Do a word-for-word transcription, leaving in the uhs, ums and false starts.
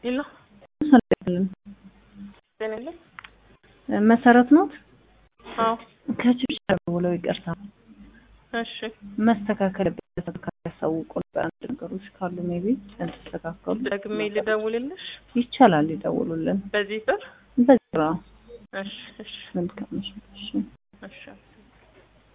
ኢላ ሰለልን ደነለ መሰረት ነው አዎ ከችሽ ብለው ይቀርታ እሺ መስተካከል በተካከሰው አንድ ነገሮች ካሉ ሜቢ ተስተካከሉ ደግሜ ልደውልልሽ ይቻላል ይደውሉልን በዚህ ጥር በዝራ እሺ እሺ መልካም እሺ እሺ